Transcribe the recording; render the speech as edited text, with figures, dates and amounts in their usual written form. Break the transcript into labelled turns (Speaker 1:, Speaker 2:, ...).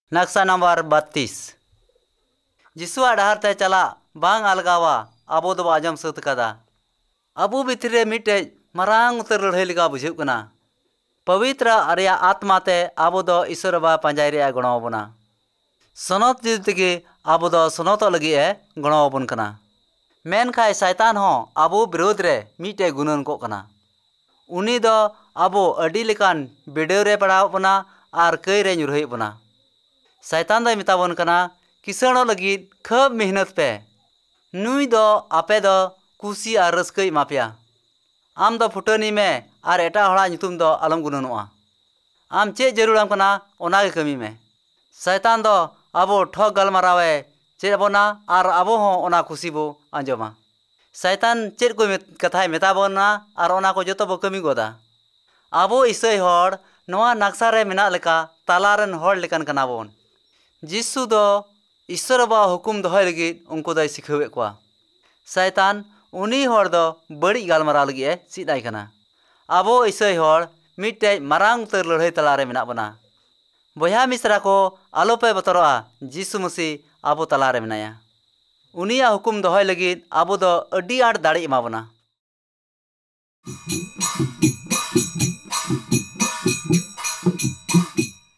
Speaker 1: नक्शा नंबर 32 जिसुआ डहार ते चला बांग अलगावा आबो दो आजम सत कदा अबू भितरे मिटे मरांग उतर लड़ाई लगा बुझे कना पवित्र अरिया आत्मा ते आबो दो ईश्वर बा पंजाय रे गणोबना सनत जितगे आबो दो सनत लगी गणोबन कना मेन खाय शैतान हो आबो विरोध रे मिटे गुनन को कना उनी दो आबो अडी लेकान बिडेव रे पड़ाव बना आर कई रे ᱧᱩᱨᱦᱟᱹᱭ बना शैतान दो मिताबन कना किसणो लगी खब मेहनत पे नुई दो आपे दो कुसी आर रस्कई मापिया आम दो फुटनी में आर एटा हड़ा ᱧᱩᱛᱩᱢ दो आलम गुननोआ आम चे जरूरम कना ओना गे कमी में शैतान दो आबो ठग गलमारावे चे बना आर आबो हो ओना खुशी बो आंजमा शैतान चे को कथाय मेताबना आर ओना को जतो बो कमी गोदा आबो ईसई हड़ नोआ नक्शा रे मेना लेका तालारेन हड़ लेकान कना बोन जिसु दो ईश्वर बा हुकुम दोहय लगी उनको दय सिखावे कोआ शैतान उनी हड़ दो बड़ी गालमारा लगी सिदाय कना आबो ईसई हड़ मिटे मारांग उतर लड़ाई तलारे मेना बना बया मिश्रा को आलोपे बतरोआ जिसु मसीह आबो तलारे मेनाया उनिया हुकुम दोहय लगी आबो दो अडी आड़ दाड़ी एमा बना